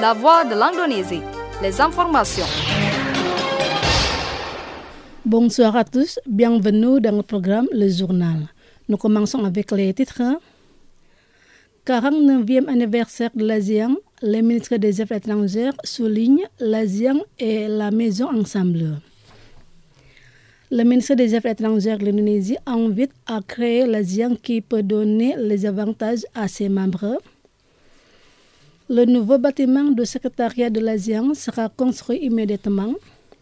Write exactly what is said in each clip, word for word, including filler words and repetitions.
la voix de l'Indonésie, les informations. Bonsoir à tous, bienvenue dans le programme Le Journal. Nous commençons avec les titres. quarante-neuvième anniversaire de l'ASEAN, le ministre des Affaires étrangères souligne l'ASEAN et la maison ensemble. Le ministre des Affaires étrangères de l'Indonésie invite à créer l'ASEAN qui peut donner les avantages à ses membres. Le nouveau bâtiment du secrétariat de l'ASEAN sera construit immédiatement.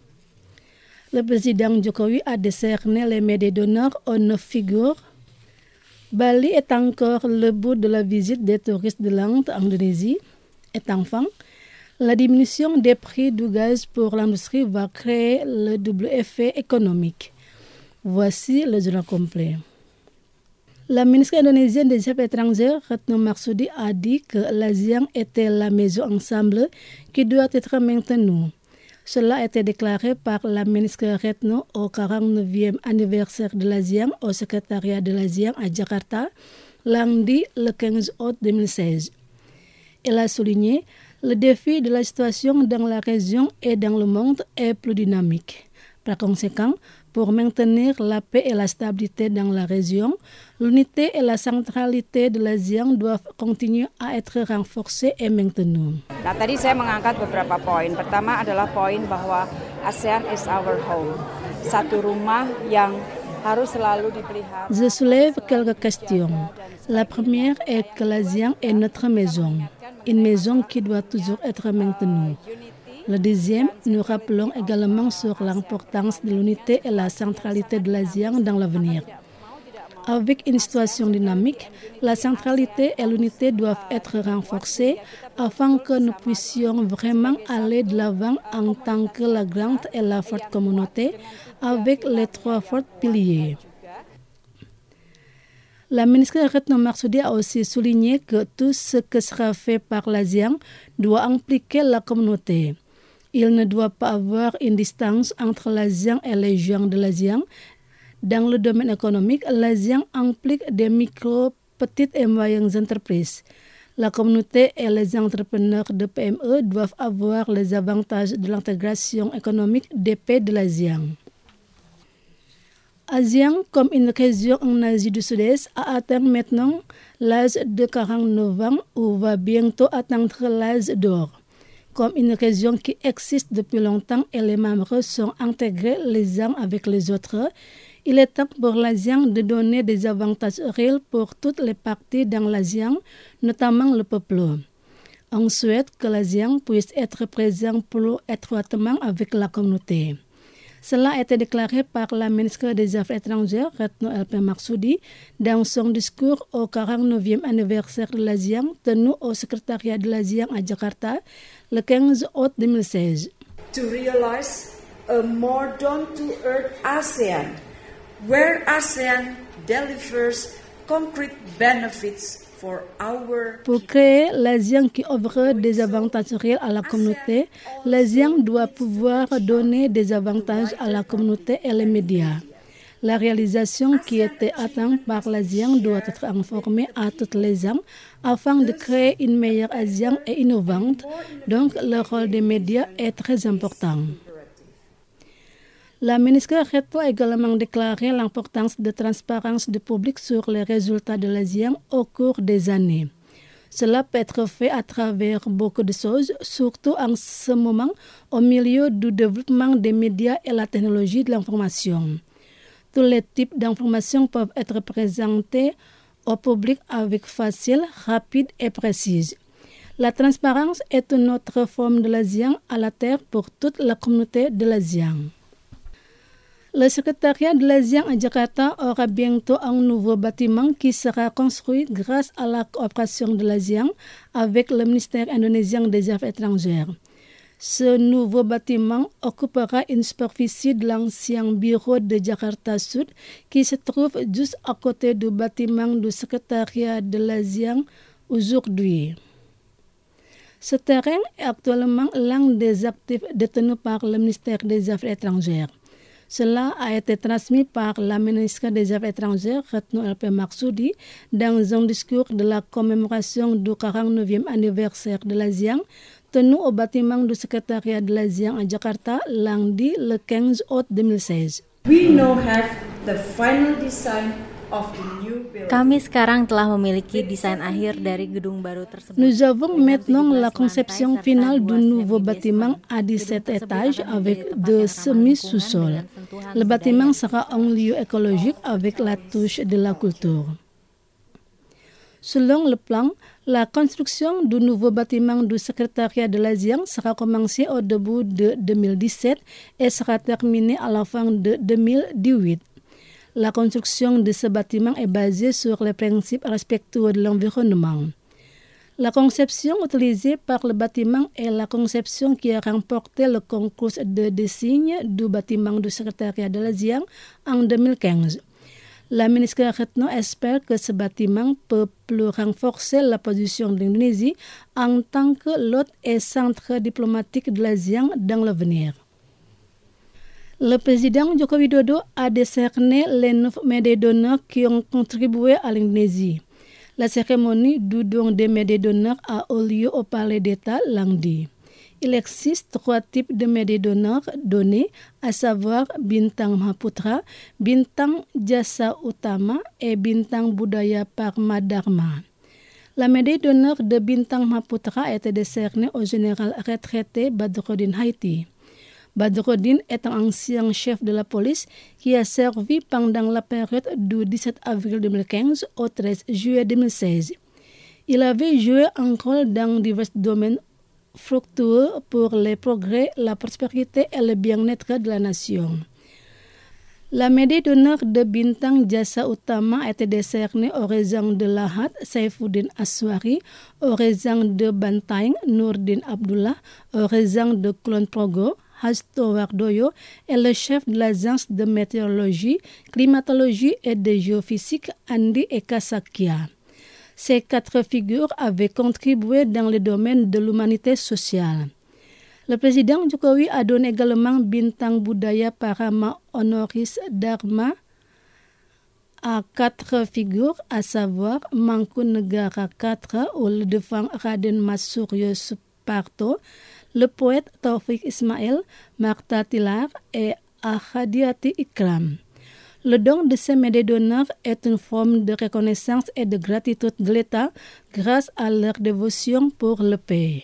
Le président Jokowi a décerné les médailles d'honneur aux neuf figures. Bali est encore le bout de la visite des touristes de l'Inde en Indonésie. Et enfin, la diminution des prix du gaz pour l'industrie va créer le double effet économique. Voici le journal complet. La ministre indonésienne des Affaires étrangères, Retno Marsudi, a dit que l'ASEAN était la maison ensemble qui doit être maintenue. Cela a été déclaré par la ministre Retno au quarante-neuvième anniversaire de l'ASEAN au secrétariat de l'ASEAN à Jakarta, lundi le quinze août deux mille seize. Elle a souligné le défi de la situation dans la région et dans le monde est plus dynamique. Par conséquent, pour maintenir la paix et la stabilité dans la région, l'unité et la centralité de l'ASEAN doivent continuer à être renforcées et maintenues. Nah, tadi saya mengangkat beberapa poin. Pertama adalah poin bahwa ASEAN is our home. Satu rumah yang harus selalu dipelihara. Je soulève quelques questions. La première est que l'ASEAN est notre maison, une maison qui doit toujours être maintenue. Le deuxième, nous rappelons également sur l'importance de l'unité et la centralité de l'ASEAN dans l'avenir. Avec une situation dynamique, la centralité et l'unité doivent être renforcées afin que nous puissions vraiment aller de l'avant en tant que la grande et la forte communauté avec les trois forts piliers. La ministre Retno Marsudi a aussi souligné que tout ce que sera fait par l'ASEAN doit impliquer la communauté. Il ne doit pas avoir une distance entre l'ASEAN et les gens de l'ASEAN. Dans le domaine économique, l'ASEAN implique des micro, petites et moyennes entreprises. La communauté et les entrepreneurs de P M E doivent avoir les avantages de l'intégration économique des pays de l'ASEAN. ASEAN, comme une région en Asie du Sud-Est, a atteint maintenant l'âge de quarante-neuf ans ou va bientôt atteindre l'âge d'or. Comme une région qui existe depuis longtemps et les membres sont intégrés les uns avec les autres, il est temps pour l'ASEAN de donner des avantages réels pour toutes les parties dans l'ASEAN, notamment le peuple. On souhaite que l'ASEAN puisse être présent plus étroitement avec la communauté. Cela a été déclaré par la ministre des Affaires étrangères, Retno Marsudi, dans son discours au quarante-neuvième anniversaire de l'ASEAN tenu au secrétariat de l'ASEAN à Jakarta le quinze août deux mille seize. To realize a more down-to-earth ASEAN, where ASEAN delivers concrete benefits for our... Pour créer l'ASEAN qui offre des avantages réels à la communauté, l'ASEAN doit pouvoir donner des avantages à la communauté et les médias. La réalisation qui était atteinte par l'ASEAN doit être informée à toutes les ans afin de créer une meilleure ASEAN et innovante. Donc, le rôle des médias est très important. La ministre Retno a également déclaré l'importance de transparence du public sur les résultats de l'ASEAN au cours des années. Cela peut être fait à travers beaucoup de choses, surtout en ce moment au milieu du développement des médias et la technologie de l'information. Tous les types d'informations peuvent être présentés au public avec facile, rapide et précise. La transparence est une autre forme de l'ASEAN à la terre pour toute la communauté de l'ASEAN. Le secrétariat de l'ASEAN à Jakarta aura bientôt un nouveau bâtiment qui sera construit grâce à la coopération de l'ASEAN avec le ministère indonésien des Affaires étrangères. Ce nouveau bâtiment occupera une superficie de l'ancien bureau de Jakarta Sud qui se trouve juste à côté du bâtiment du secrétariat de l'ASEAN aujourd'hui. Ce terrain est actuellement l'un des actifs détenus par le ministère des Affaires étrangères. Cela a été transmis par la ministre des Affaires étrangères, Retno Marsudi, dans un discours de la commémoration du quarante-neuvième anniversaire de l'ASEAN tenu au bâtiment du secrétariat de l'ASEAN à Jakarta lundi le quinze août deux mille seize. We now have the final design of the new building. Kami sekarang telah memiliki desain akhir dari gedung baru tersebut. Nous avons maintenant la conception finale du nouveau bâtiment à dix-sept étages avec deux semi-sous-sols. Le bâtiment sera un lieu écologique avec la touche de la culture. Selon le plan, la construction du nouveau bâtiment du secrétariat de l'ASEAN sera commencée au début de deux mille dix-sept et sera terminée à la fin de deux mille dix-huit. La construction de ce bâtiment est basée sur les principes respectueux de l'environnement. La conception utilisée par le bâtiment est la conception qui a remporté le concours de dessin du bâtiment du secrétariat de l'ASEAN en deux mille quinze. La ministre Retno espère que ce bâtiment peut plus renforcer la position de l'Indonésie en tant que l'hôte et centre diplomatique de l'ASEAN dans l'avenir. Le président Joko Widodo a décerné les neuf médailles d'honneur qui ont contribué à l'Indonésie. La cérémonie du don des médailles d'honneur a eu lieu au Palais d'État lundi. Il existe trois types de médailles d'honneur données, à savoir Bintang Mahaputra, Bintang Jasa Utama et Bintang Budaya Parma Dharma. La médaille d'honneur de Bintang Mahaputra a été décernée au général retraité Badrodin Haiti. Badrodin est un ancien chef de la police qui a servi pendant la période du dix-sept avril deux mille quinze au treize juillet deux mille seize. Il avait joué un rôle dans divers domaines fructueux pour les progrès, la prospérité et le bien-être de la nation. La médaille d'honneur de Bintang Jasa Utama a été décernée au régent de Lahat, Saifuddin Aswari, au régent de Bantaeng, Nourdin Abdullah, au régent de Kulon Progo, Hasto Wardoyo, et le chef de l'agence de météorologie, climatologie et de géophysique, Andi Ekasakia. Ces quatre figures avaient contribué dans le domaine de l'humanité sociale. Le président Jokowi a donné également Bintang Budaya Parama Honoris Dharma à quatre figures, à savoir Mangku Negara quatre, où le défunt Raden Mas Suryo Suparto, le poète Taufik Ismail, Marta Tilar et Ahadiati Ikram. Le don de ces médailles d'honneur est une forme de reconnaissance et de gratitude de l'État grâce à leur dévotion pour le pays.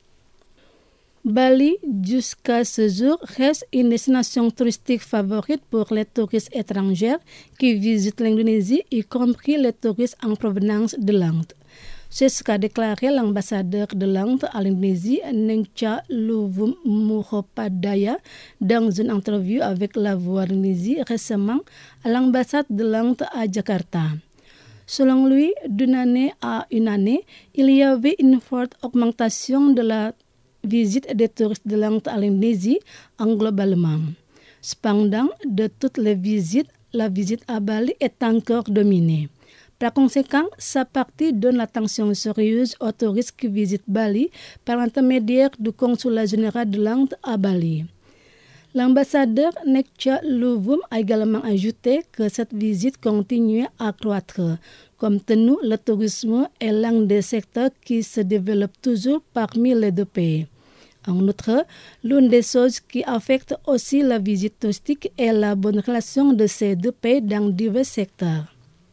Bali, jusqu'à ce jour, reste une destination touristique favorite pour les touristes étrangers qui visitent l'Indonésie, y compris les touristes en provenance de l'Inde. C'est ce qu'a déclaré l'ambassadeur de l'Inde à l'Indonésie, Nengcha Luvum Muhopadaya, dans une interview avec La Voix de l'Indonésie récemment à l'ambassade de l'Inde à Jakarta. Selon lui, d'une année à une année, il y avait une forte augmentation de la visite des touristes de l'Inde à l'Indonésie en globalement. Cependant, de toutes les visites, la visite à Bali est encore dominée. Par conséquent, sa partie donne l'attention sérieuse aux touristes qui visitent Bali par l'intermédiaire du consulat général de l'Inde à Bali. L'ambassadeur Nekcha Luvum a également ajouté que cette visite continuait à croître. Comme tenu, le tourisme est l'un des secteurs qui se développe toujours parmi les deux pays. En outre, l'une des choses qui affecte aussi la visite touristique est la bonne relation de ces deux pays dans divers secteurs.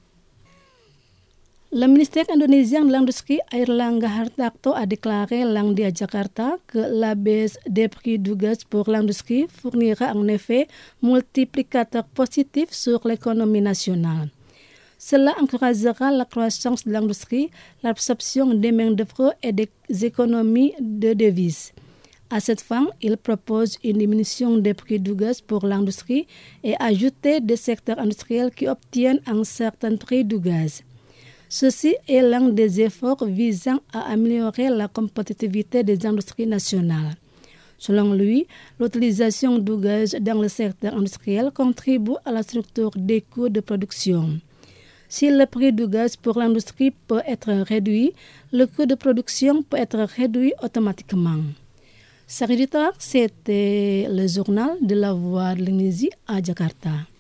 Le ministère indonésien de l'Industrie Airlangga Hartarto a déclaré lundi à Jakarta que la baisse des prix du gaz pour l'industrie fournira en effet multiplicateur positif sur l'économie nationale. Cela encouragera la croissance de l'industrie, l'absorption des main-d'œuvre et des économies de devises. À cette fin, il propose une diminution des prix du gaz pour l'industrie et ajouter des secteurs industriels qui obtiennent un certain prix du gaz. Ceci est l'un des efforts visant à améliorer la compétitivité des industries nationales. Selon lui, l'utilisation du gaz dans le secteur industriel contribue à la structure des coûts de production. Si le prix du gaz pour l'industrie peut être réduit, le coût de production peut être réduit automatiquement. Sa rédacteur, c'était le journal de La Voix de l'Indonésie à Jakarta.